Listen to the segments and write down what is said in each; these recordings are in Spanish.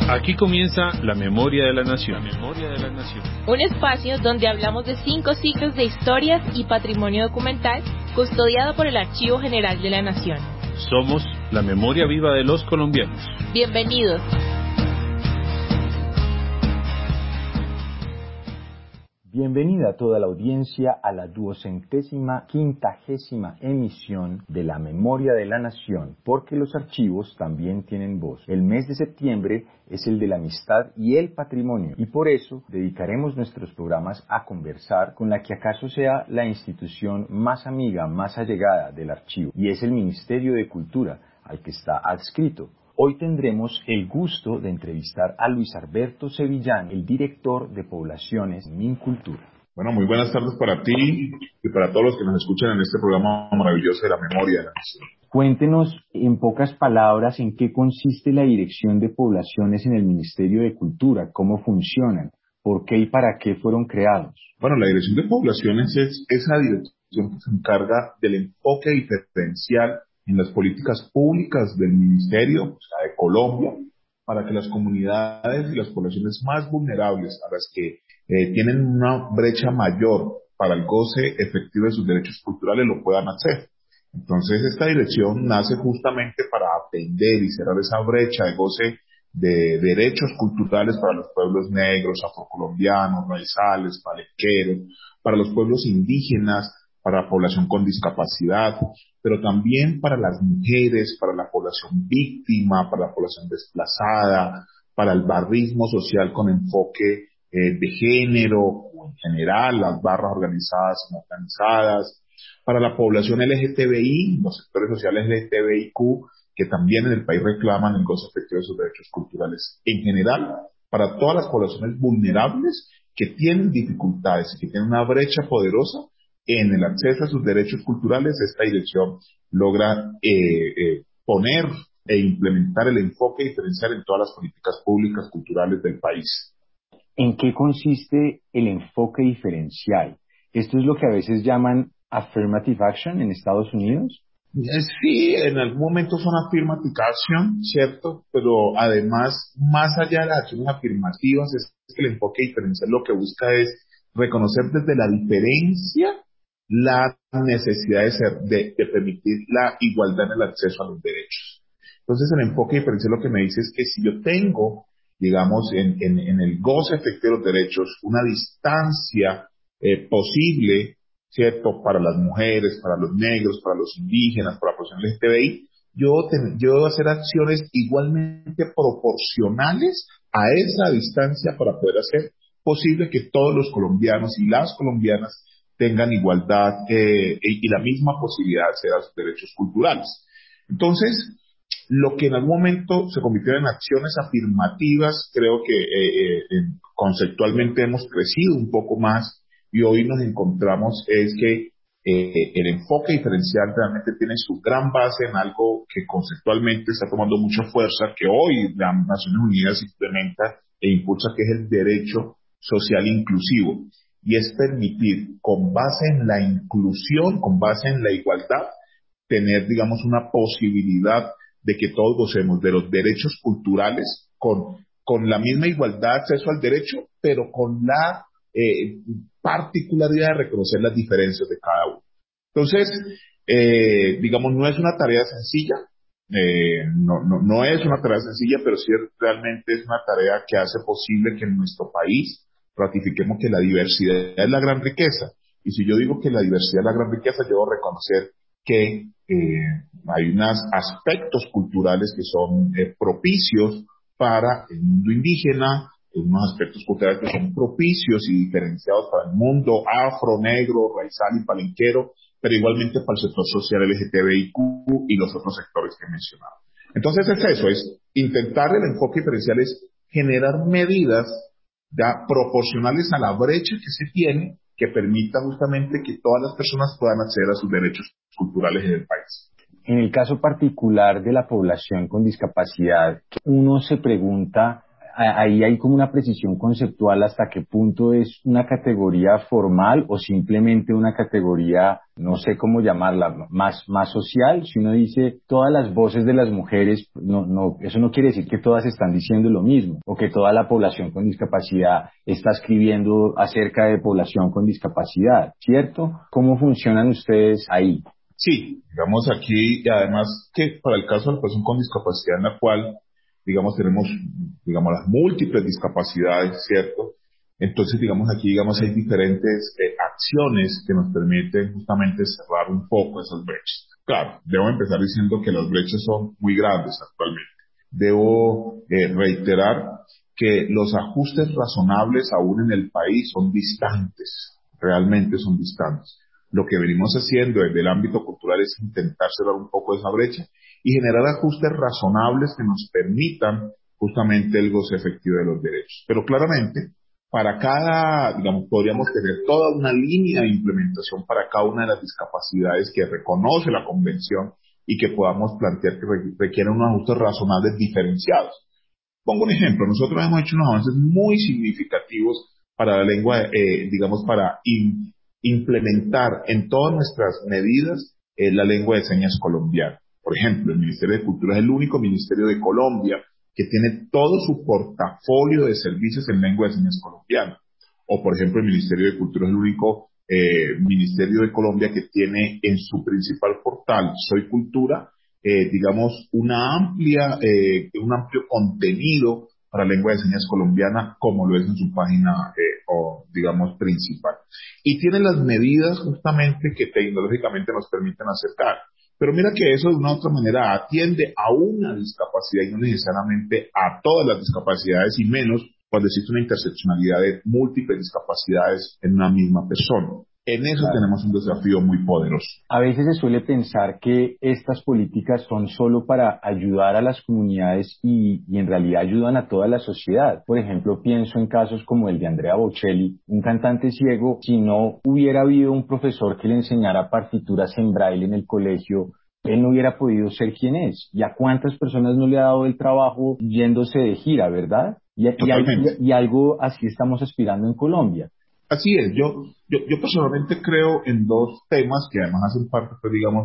Aquí comienza La Memoria de la Nación. Un espacio donde hablamos de 5 siglos de historias y patrimonio documental custodiado por el Archivo General de la Nación. Somos la memoria viva de los colombianos. Bienvenidos. Bienvenida a toda la audiencia a la 250ª emisión de La Memoria de la Nación, porque los archivos también tienen voz. El mes de septiembre es el de la amistad y el patrimonio, y por eso dedicaremos nuestros programas a conversar con la que acaso sea la institución más amiga, más allegada del archivo, y es el Ministerio de Cultura, al que está adscrito. Hoy tendremos el gusto de entrevistar a Luis Alberto Sevillán, el director de Poblaciones Mincultura. Bueno, muy buenas tardes para ti y para todos los que nos escuchan en este programa maravilloso de la memoria de la nación. Cuéntenos en pocas palabras en qué consiste la Dirección de Poblaciones en el Ministerio de Cultura, cómo funcionan, por qué y para qué fueron creados. Bueno, la Dirección de Poblaciones es esa dirección que se encarga del enfoque diferencial en las políticas públicas del Ministerio, o sea, de Colombia, para que las comunidades y las poblaciones más vulnerables, a las que tienen una brecha mayor para el goce efectivo de sus derechos culturales, lo puedan hacer. Entonces, esta dirección nace justamente para atender y cerrar esa brecha de goce de derechos culturales para los pueblos negros, afrocolombianos, raizales, palenqueros, para los pueblos indígenas, para la población con discapacidad, pero también para las mujeres, para la población víctima, para la población desplazada, para el barrismo social con enfoque de género, o en general, las barras organizadas y no organizadas, para la población LGTBI, los sectores sociales LGTBIQ, que también en el país reclaman el goce efectivo de sus derechos culturales. En general, para todas las poblaciones vulnerables que tienen dificultades y que tienen una brecha poderosa en el acceso a sus derechos culturales, esta dirección logra poner e implementar el enfoque diferencial en todas las políticas públicas culturales del país. ¿En qué consiste el enfoque diferencial? ¿Esto es lo que a veces llaman affirmative action en Estados Unidos? Sí, en algún momento son affirmative action, ¿cierto? Pero además, más allá de las acciones afirmativas, es que el enfoque diferencial lo que busca es reconocer desde la diferencia la necesidad de permitir la igualdad en el acceso a los derechos. Entonces, el enfoque diferencial lo que me dice es que si yo tengo, digamos, en el goce efectivo de los derechos, una distancia posible, ¿cierto?, para las mujeres, para los negros, para los indígenas, para la población LGTBI, yo debo hacer acciones igualmente proporcionales a esa distancia para poder hacer posible que todos los colombianos y las colombianas tengan igualdad y la misma posibilidad de acceder a sus derechos culturales. Entonces, lo que en algún momento se convirtió en acciones afirmativas, creo que conceptualmente hemos crecido un poco más y hoy nos encontramos es que el enfoque diferencial realmente tiene su gran base en algo que conceptualmente está tomando mucha fuerza, que hoy las Naciones Unidas implementa e impulsa, que es el derecho social inclusivo. Y es permitir, con base en la inclusión, con base en la igualdad, tener, digamos, una posibilidad de que todos gocemos de los derechos culturales con la misma igualdad de acceso al derecho, pero con la particularidad de reconocer las diferencias de cada uno. Entonces, digamos, no es una tarea sencilla, no es una tarea sencilla, pero sí realmente es una tarea que hace posible que en nuestro país ratifiquemos que la diversidad es la gran riqueza. Y si yo digo que la diversidad es la gran riqueza, yo debo reconocer que hay unos aspectos culturales que son propicios para el mundo indígena, unos aspectos culturales que son propicios y diferenciados para el mundo afro, negro, raizal y palenquero, pero igualmente para el sector social LGTBIQ y los otros sectores que he mencionado. Entonces es eso, es intentar el enfoque diferencial, es generar medidas proporcionales a la brecha que se tiene, que permita justamente que todas las personas puedan acceder a sus derechos culturales en el país. En el caso particular de la población con discapacidad, uno se pregunta ahí hay como una precisión conceptual hasta qué punto es una categoría formal o simplemente una categoría, no sé cómo llamarla, más social. Si uno dice todas las voces de las mujeres, eso no quiere decir que todas están diciendo lo mismo o que toda la población con discapacidad está escribiendo acerca de población con discapacidad, ¿cierto? ¿Cómo funcionan ustedes ahí? Sí, digamos aquí, y además que para el caso de la persona con discapacidad en la cual, digamos, tenemos, digamos, las múltiples discapacidades, ¿cierto? Entonces, digamos, aquí, digamos, hay diferentes acciones que nos permiten justamente cerrar un poco esas brechas. Claro, debo empezar diciendo que las brechas son muy grandes actualmente. Debo reiterar que los ajustes razonables aún en el país son distantes, realmente son distantes. Lo que venimos haciendo desde el ámbito cultural es intentar cerrar un poco esa brecha y generar ajustes razonables que nos permitan justamente el goce efectivo de los derechos. Pero claramente, para cada, digamos, podríamos tener toda una línea de implementación para cada una de las discapacidades que reconoce la Convención y que podamos plantear que requieren unos ajustes razonables diferenciados. Pongo un ejemplo, nosotros hemos hecho unos avances muy significativos para la lengua, digamos, para implementar en todas nuestras medidas la lengua de señas colombiana. Por ejemplo, el Ministerio de Cultura es el único ministerio de Colombia que tiene todo su portafolio de servicios en lengua de señas colombiana. O, por ejemplo, el Ministerio de Cultura es el único ministerio de Colombia que tiene en su principal portal, Soy Cultura, digamos, un amplio contenido para lengua de señas colombiana, como lo es en su página, o digamos, principal. Y tiene las medidas justamente que tecnológicamente nos permiten acercar. Pero mira que eso de una u otra manera atiende a una discapacidad y no necesariamente a todas las discapacidades, y menos cuando existe una interseccionalidad de múltiples discapacidades en una misma persona. En eso Claro. tenemos un desafío muy poderoso. A veces se suele pensar que estas políticas son solo para ayudar a las comunidades y en realidad ayudan a toda la sociedad. Por ejemplo, pienso en casos como el de Andrea Bocelli, un cantante ciego. Si no hubiera habido un profesor que le enseñara partituras en braille en el colegio, él no hubiera podido ser quien es. ¿Y a cuántas personas no le ha dado el trabajo yéndose de gira, verdad? Totalmente. Y algo así estamos aspirando en Colombia. Así es, yo personalmente creo en dos temas que además hacen parte, pues, digamos,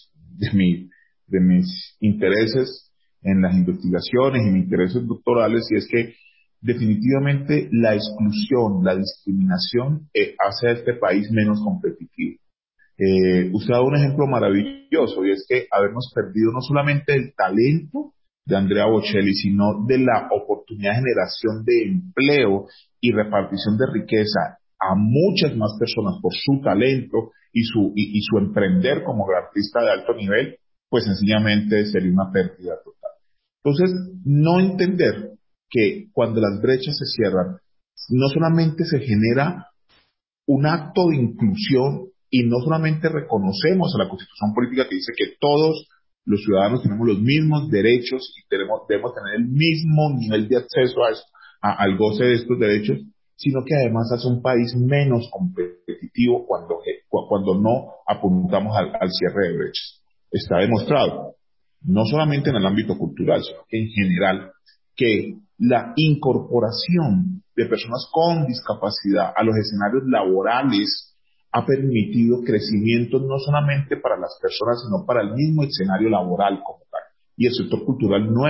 de mis intereses en las investigaciones y mis intereses doctorales, y es que definitivamente la exclusión, la discriminación hace a este país menos competitivo. Usted ha dado un ejemplo maravilloso, y es que habernos perdido no solamente el talento de Andrea Bocelli, sino de la oportunidad de generación de empleo y repartición de riqueza a muchas más personas por su talento y su emprender como artista de alto nivel, pues sencillamente sería una pérdida total. Entonces, no entender que cuando las brechas se cierran, no solamente se genera un acto de inclusión y no solamente reconocemos a la Constitución Política que dice que todos los ciudadanos tenemos los mismos derechos y debemos tener el mismo nivel de acceso al goce de estos derechos, sino que además hace un país menos competitivo cuando no apuntamos al cierre de brechas. Está demostrado, no solamente en el ámbito cultural, sino que en general, que la incorporación de personas con discapacidad a los escenarios laborales ha permitido crecimiento no solamente para las personas, sino para el mismo escenario laboral como tal. Y el sector cultural no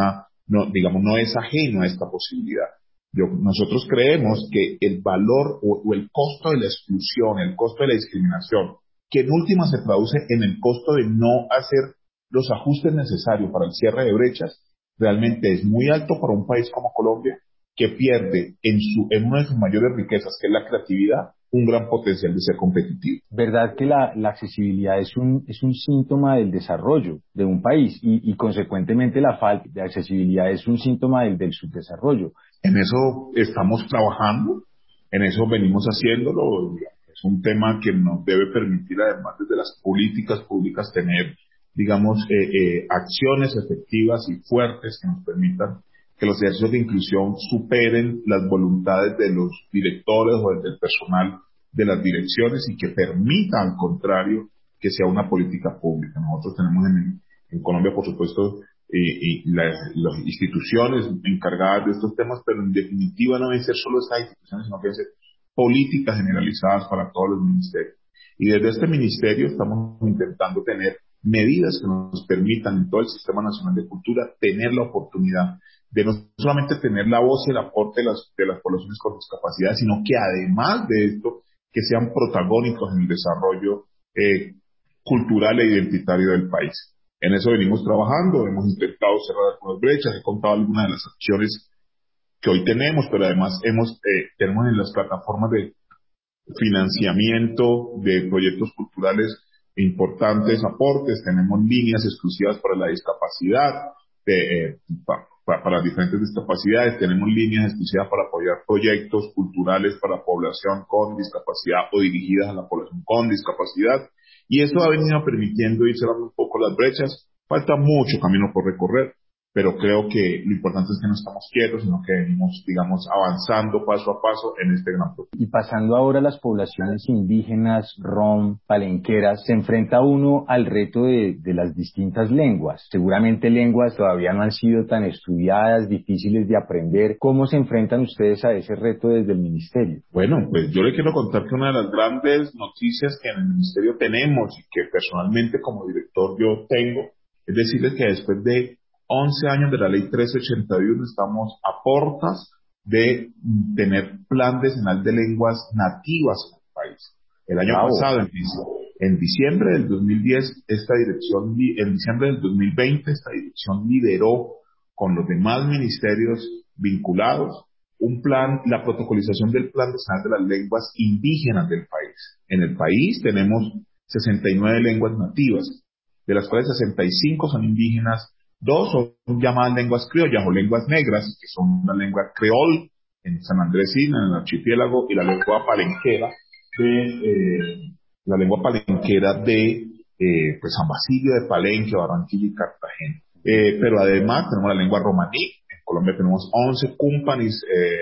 es ajeno a esta posibilidad. Nosotros creemos que el valor o el costo de la exclusión, el costo de la discriminación, que en última se traduce en el costo de no hacer los ajustes necesarios para el cierre de brechas, realmente es muy alto para un país como Colombia, que pierde en una de sus mayores riquezas, que es la creatividad, un gran potencial de ser competitivo. ¿Verdad que la accesibilidad es un síntoma del desarrollo de un país y consecuentemente la falta de accesibilidad es un síntoma del subdesarrollo? En eso estamos trabajando, en eso venimos haciéndolo. Es un tema que nos debe permitir, además, desde las políticas públicas, tener, digamos, acciones efectivas y fuertes que nos permitan que los ejercicios de inclusión superen las voluntades de los directores o del personal de las direcciones, y que permita, al contrario, que sea una política pública. Nosotros tenemos en Colombia, por supuesto, las instituciones encargadas de estos temas, pero en definitiva no deben ser solo estas instituciones, sino que deben ser políticas generalizadas para todos los ministerios. Y desde este ministerio estamos intentando tener medidas que nos permitan en todo el Sistema Nacional de Cultura tener la oportunidad de no solamente tener la voz y el aporte de las poblaciones con discapacidad, sino que además de esto, que sean protagónicos en el desarrollo cultural e identitario del país. En eso venimos trabajando, hemos intentado cerrar algunas brechas, he contado algunas de las acciones que hoy tenemos, pero además tenemos en las plataformas de financiamiento de proyectos culturales importantes aportes, tenemos líneas exclusivas para la discapacidad, para diferentes discapacidades, tenemos líneas exclusivas para apoyar proyectos culturales para población con discapacidad o dirigidas a la población con discapacidad, y eso ha venido permitiendo ir cerrando un poco las brechas. Falta mucho camino por recorrer, pero creo que lo importante es que no estamos quietos, sino que venimos, digamos, avanzando paso a paso en este gran proceso. Y pasando ahora a las poblaciones indígenas, rom, palenqueras, se enfrenta uno al reto de las distintas lenguas. Seguramente lenguas todavía no han sido tan estudiadas, difíciles de aprender. ¿Cómo se enfrentan ustedes a ese reto desde el ministerio? Bueno, pues yo le quiero contar que una de las grandes noticias que en el ministerio tenemos y que personalmente como director yo tengo, es decirles que después de 11 años de la ley 1381 estamos a portas de tener plan decenal de lenguas nativas en el país. El año pasado, en diciembre del 2010, en diciembre del 2020, esta dirección lideró con los demás ministerios vinculados un plan, la protocolización del plan decenal de las lenguas indígenas del país. En el país tenemos 69 lenguas nativas, de las cuales 65 son indígenas. 2 son llamadas lenguas criollas o lenguas negras, que son la lengua creol en San Andrés Isla, en el archipiélago, y la lengua palenquera de pues San Basilio de Palenque, Barranquilla y Cartagena. Pero además tenemos la lengua romaní. En Colombia tenemos 11 cúmpanis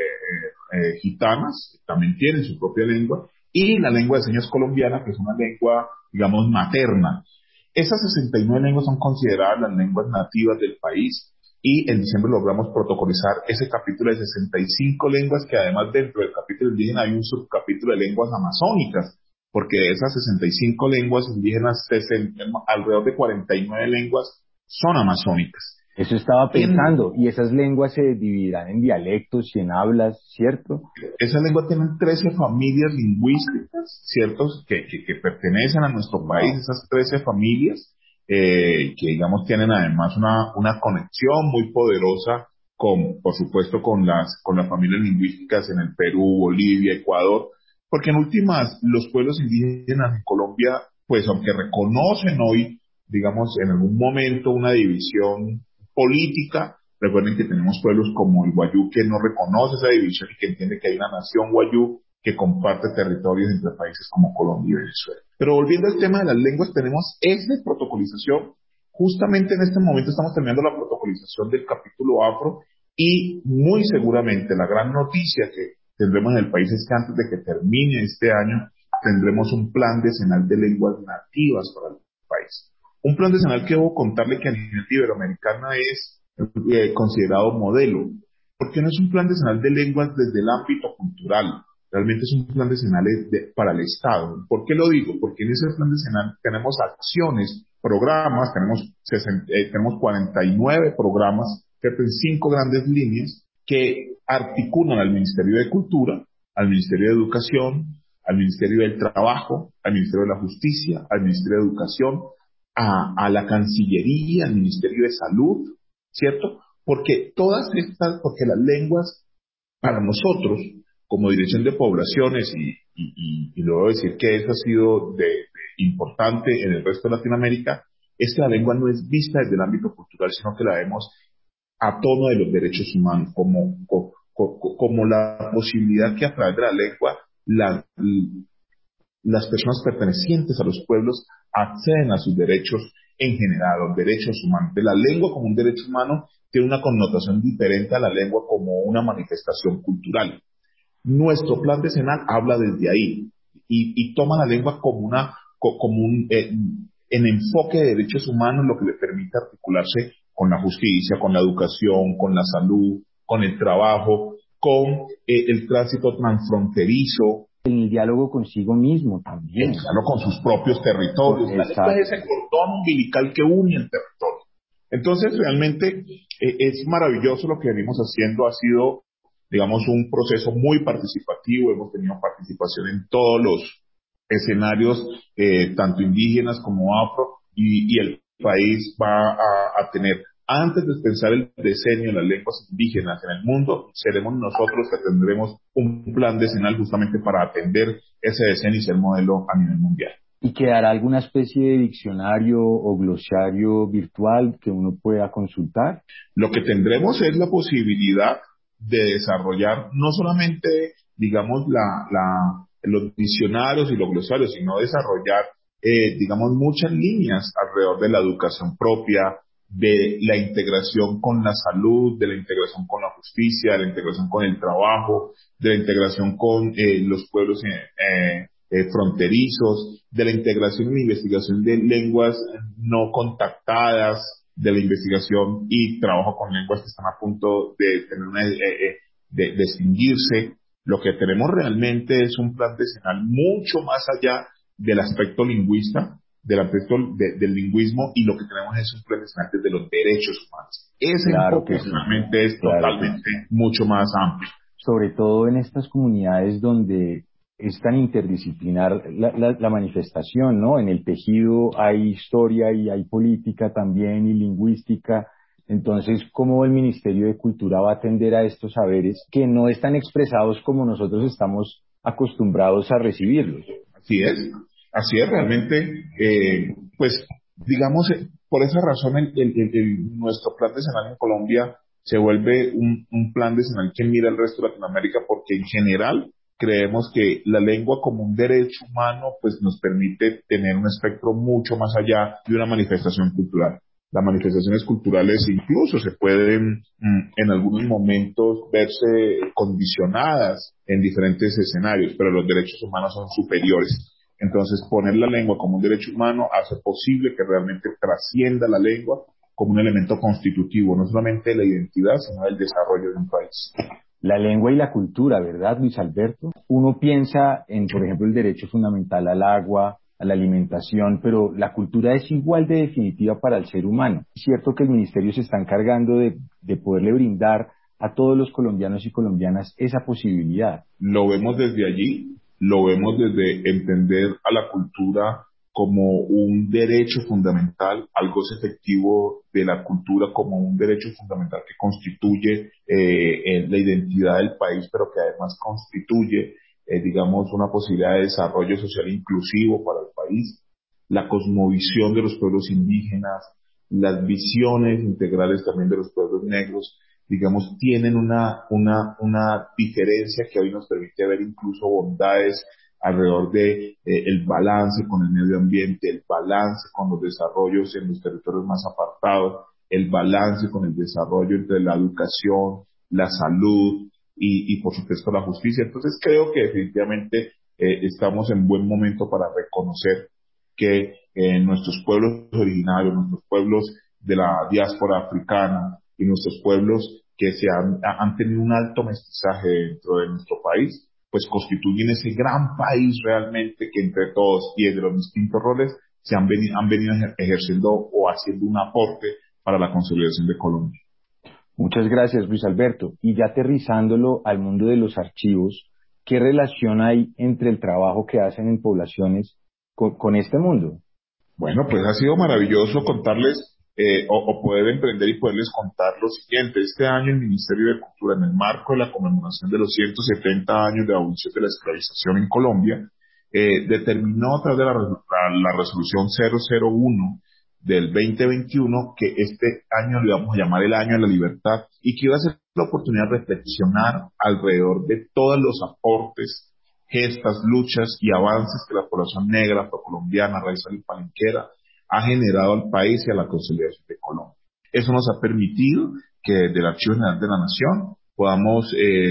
gitanas, que también tienen su propia lengua, y la lengua de señas colombiana, que es una lengua, digamos, materna. Esas 69 lenguas son consideradas las lenguas nativas del país, y en diciembre logramos protocolizar ese capítulo de 65 lenguas, que además dentro del capítulo indígena hay un subcapítulo de lenguas amazónicas, porque de esas 65 lenguas indígenas, alrededor de 49 lenguas son amazónicas. Eso estaba pensando, y esas lenguas se dividirán en dialectos y en hablas, ¿cierto? Esas lenguas tienen 13 familias lingüísticas, ¿cierto? Que pertenecen a nuestro país, esas 13 familias, que digamos tienen además una conexión muy poderosa por supuesto, con las familias lingüísticas en el Perú, Bolivia, Ecuador, porque en últimas, los pueblos indígenas en Colombia, pues aunque reconocen hoy, digamos, en algún momento una división política, recuerden que tenemos pueblos como el Wayuu que no reconoce esa división y que entiende que hay una nación Wayuu que comparte territorios entre países como Colombia y Venezuela. Pero volviendo al tema de las lenguas, tenemos esta protocolización. Justamente en este momento estamos terminando la protocolización del capítulo afro, y muy seguramente la gran noticia que tendremos en el país es que antes de que termine este año tendremos un plan decenal de lenguas nativas para el país. Un plan decenal que debo contarle que a nivel iberoamericana es considerado modelo, porque no es un plan decenal de lenguas desde el ámbito cultural, realmente es un plan decenal para el Estado. ¿Por qué lo digo? Porque en ese plan decenal tenemos acciones, programas, tenemos 49 programas que tienen 5 grandes líneas que articulan al Ministerio de Cultura, al Ministerio de Educación, al Ministerio del Trabajo, al Ministerio de la Justicia, al Ministerio de Educación, a la Cancillería, al Ministerio de Salud, ¿cierto? Porque las lenguas, para nosotros, como Dirección de Poblaciones, y lo debo decir que eso ha sido importante en el resto de Latinoamérica, es que la lengua no es vista desde el ámbito cultural, sino que la vemos a tono de los derechos humanos, como la posibilidad que a través de la lengua las personas pertenecientes a los pueblos acceden a sus derechos en general, los derechos humanos. De la lengua como un derecho humano tiene una connotación diferente a la lengua como una manifestación cultural. Nuestro plan decenal habla desde ahí y toma la lengua como en enfoque de derechos humanos, lo que le permite articularse con la justicia, con la educación, con la salud, con el trabajo, con el tránsito transfronterizo, En el diálogo consigo mismo también. con sus propios territorios. La lengua es ese cordón umbilical que une el territorio. Entonces, realmente es maravilloso lo que venimos haciendo. Ha sido, digamos, un proceso muy participativo. Hemos tenido participación en todos los escenarios, tanto indígenas como afro, y el país va a tener, antes de pensar el decenio de las lenguas indígenas en el mundo, seremos nosotros que tendremos un plan decenal justamente para atender ese decenio y ser modelo a nivel mundial. ¿Y quedará alguna especie de diccionario o glosario virtual que uno pueda consultar? Lo que tendremos es la posibilidad de desarrollar no solamente, digamos, los diccionarios y los glosarios, sino desarrollar, digamos, muchas líneas alrededor de la educación propia, de la integración con la salud, de la integración con la justicia, de la integración con el trabajo, de la integración con los pueblos fronterizos, de la integración y la investigación de lenguas no contactadas, de la investigación y trabajo con lenguas que están a punto de tener de extinguirse. Lo que tenemos realmente es un plan decenal mucho más allá del aspecto lingüista, del aspecto del lingüismo, y lo que tenemos es un plan decenal desde los derechos humanos. Ese enfoque realmente es totalmente mucho más amplio. Sobre todo en estas comunidades donde es tan interdisciplinar la manifestación, ¿no? En el tejido hay historia y hay política también y lingüística. Entonces, ¿cómo el Ministerio de Cultura va a atender a estos saberes que no están expresados como nosotros estamos acostumbrados a recibirlos? Así es realmente, pues, digamos, por esa razón nuestro plan decenal en Colombia se vuelve un plan decenal que mira el resto de Latinoamérica, porque en general creemos que la lengua como un derecho humano pues nos permite tener un espectro mucho más allá de una manifestación cultural. Las manifestaciones culturales incluso se pueden en algunos momentos verse condicionadas en diferentes escenarios, pero los derechos humanos son superiores. Entonces, poner la lengua como un derecho humano hace posible que realmente trascienda la lengua como un elemento constitutivo, no solamente de la identidad, sino del desarrollo de un país. La lengua y la cultura, ¿verdad, Luis Alberto? Uno piensa en, por ejemplo, el derecho fundamental al agua, a la alimentación, pero la cultura es igual de definitiva para el ser humano. Es cierto que el Ministerio se está encargando de poderle brindar a todos los colombianos y colombianas esa posibilidad. Lo vemos desde allí, lo vemos desde entender a la cultura como un derecho fundamental, al goce efectivo de la cultura como un derecho fundamental que constituye la identidad del país, pero que además constituye, digamos, una posibilidad de desarrollo social inclusivo para el país, la cosmovisión de los pueblos indígenas, las visiones integrales también de los pueblos negros, digamos, tienen una diferencia que hoy nos permite ver incluso bondades alrededor de el balance con el medio ambiente, el balance con los desarrollos en los territorios más apartados, el balance con el desarrollo entre la educación, la salud y por supuesto la justicia. Entonces creo que definitivamente estamos en buen momento para reconocer que nuestros pueblos originarios, nuestros pueblos de la diáspora africana y nuestros pueblos que han tenido un alto mestizaje dentro de nuestro país, pues constituyen ese gran país realmente que entre todos y desde los distintos roles han venido ejerciendo o haciendo un aporte para la consolidación de Colombia. Muchas gracias, Luis Alberto. Y ya aterrizándolo al mundo de los archivos, ¿qué relación hay entre el trabajo que hacen en poblaciones con este mundo? Bueno, pues ha sido maravilloso contarles o poder emprender y poderles contar lo siguiente. Este año el Ministerio de Cultura, en el marco de la conmemoración de los 170 años de abolición de la esclavización en Colombia, determinó a través de la resolución 001 del 2021 que este año le vamos a llamar el año de la libertad, y que iba a ser la oportunidad de reflexionar alrededor de todos los aportes, gestas, luchas y avances que la población negra, afrocolombiana, raizal y palenquera ha generado al país y a la consolidación de Colombia. Eso nos ha permitido que desde el Archivo General de la Nación podamos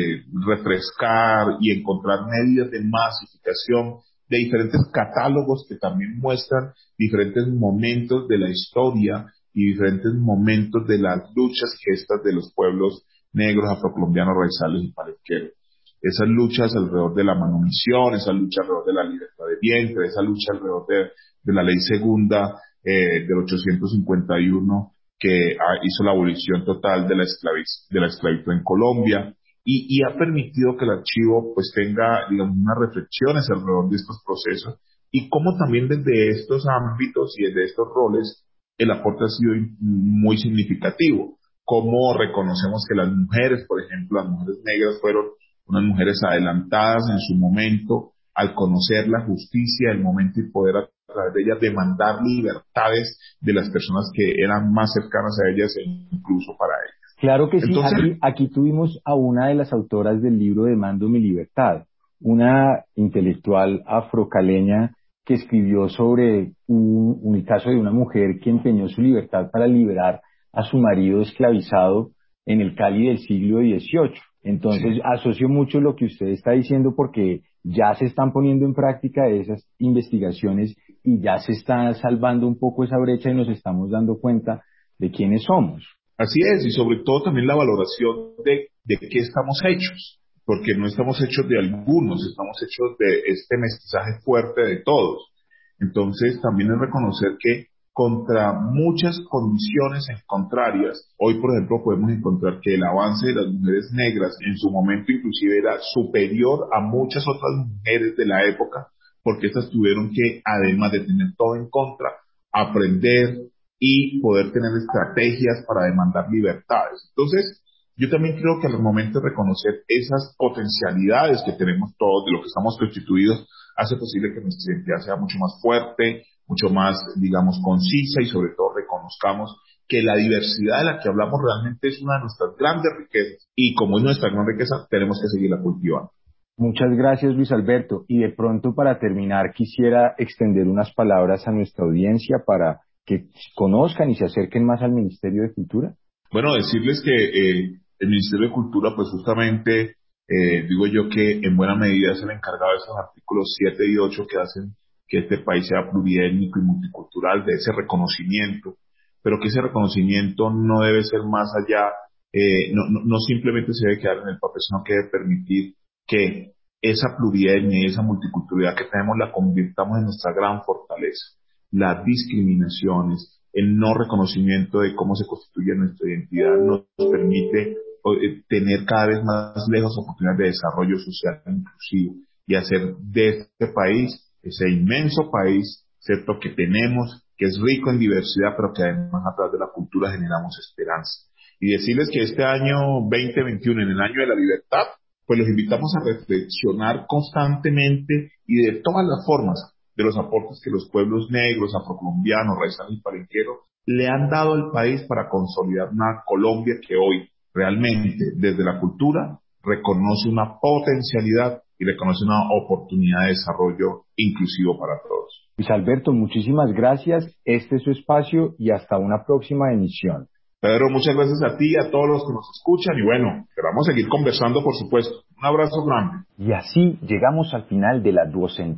refrescar y encontrar medidas de masificación de diferentes catálogos que también muestran diferentes momentos de la historia y diferentes momentos de las luchas y gestas de los pueblos negros, afrocolombianos, raizales y palenqueros. Esas luchas alrededor de la manumisión, esa lucha alrededor de la libertad de vientre, esa lucha alrededor de la ley segunda del 851 que hizo la abolición total de la esclavitud en Colombia y ha permitido que el archivo pues tenga, digamos, unas reflexiones alrededor de estos procesos y cómo también desde estos ámbitos y desde estos roles el aporte ha sido muy significativo. Cómo reconocemos que las mujeres, por ejemplo, las mujeres negras fueron unas mujeres adelantadas en su momento al conocer la justicia del momento y poder a través de ellas demandar libertades de las personas que eran más cercanas a ellas e incluso para ellas. Claro que sí. Entonces, Aquí tuvimos a una de las autoras del libro Demando mi libertad, una intelectual afrocaleña que escribió sobre un caso de una mujer que empeñó su libertad para liberar a su marido esclavizado en el Cali del siglo XVIII. Entonces, sí. asocio mucho lo que usted está diciendo porque ya se están poniendo en práctica esas investigaciones y ya se está salvando un poco esa brecha y nos estamos dando cuenta de quiénes somos. Así es, y sobre todo también la valoración de qué estamos hechos, porque no estamos hechos de algunos, estamos hechos de este mestizaje fuerte de todos. Entonces también es reconocer que contra muchas condiciones contrarias, hoy por ejemplo podemos encontrar que el avance de las mujeres negras en su momento inclusive era superior a muchas otras mujeres de la época, porque estas tuvieron que, además de tener todo en contra, aprender y poder tener estrategias para demandar libertades. Entonces, yo también creo que al momento de reconocer esas potencialidades que tenemos todos, de lo que estamos constituidos, hace posible que nuestra identidad sea mucho más fuerte, mucho más, digamos, concisa y sobre todo reconozcamos que la diversidad de la que hablamos realmente es una de nuestras grandes riquezas y como es nuestra gran riqueza, tenemos que seguirla cultivando. Muchas gracias, Luis Alberto. Y de pronto, para terminar, quisiera extender unas palabras a nuestra audiencia para que conozcan y se acerquen más al Ministerio de Cultura. Bueno, decirles que el Ministerio de Cultura, pues justamente, digo yo que en buena medida es el encargado de esos artículos 7 y 8 que hacen que este país sea pluriétnico y multicultural, de ese reconocimiento, pero que ese reconocimiento no debe ser más allá, no simplemente se debe quedar en el papel, sino que debe permitir que esa plurietnia y esa multiculturalidad que tenemos la convirtamos en nuestra gran fortaleza. Las discriminaciones, el no reconocimiento de cómo se constituye nuestra identidad nos permite tener cada vez más lejos oportunidades de desarrollo social inclusivo y hacer de este país, ese inmenso país, ¿cierto?, que tenemos, que es rico en diversidad, pero que además a través de la cultura generamos esperanza. Y decirles que este año 2021, en el año de la libertad, pues los invitamos a reflexionar constantemente y de todas las formas de los aportes que los pueblos negros, afrocolombianos, raizales y palenqueros le han dado al país para consolidar una Colombia que hoy realmente desde la cultura reconoce una potencialidad y reconoce una oportunidad de desarrollo inclusivo para todos. Luis Alberto, muchísimas gracias. Este es su espacio y hasta una próxima emisión. Pedro, muchas gracias a ti y a todos los que nos escuchan y bueno, esperamos seguir conversando, por supuesto. Un abrazo grande. Y así llegamos al final de la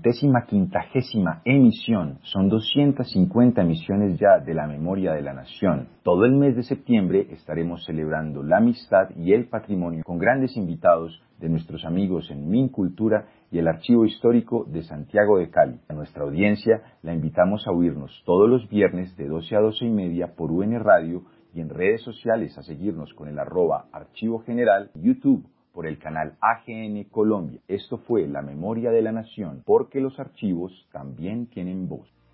250ª emisión. Son 250 emisiones ya de la Memoria de la Nación. Todo el mes de septiembre estaremos celebrando la amistad y el patrimonio con grandes invitados de nuestros amigos en MinCultura y el Archivo Histórico de Santiago de Cali. A nuestra audiencia la invitamos a oírnos todos los viernes de 12 a 12:30 por UN Radio y en redes sociales a seguirnos con el @Archivo General, YouTube por el canal AGN Colombia. Esto fue La Memoria de la Nación, porque los archivos también tienen voz.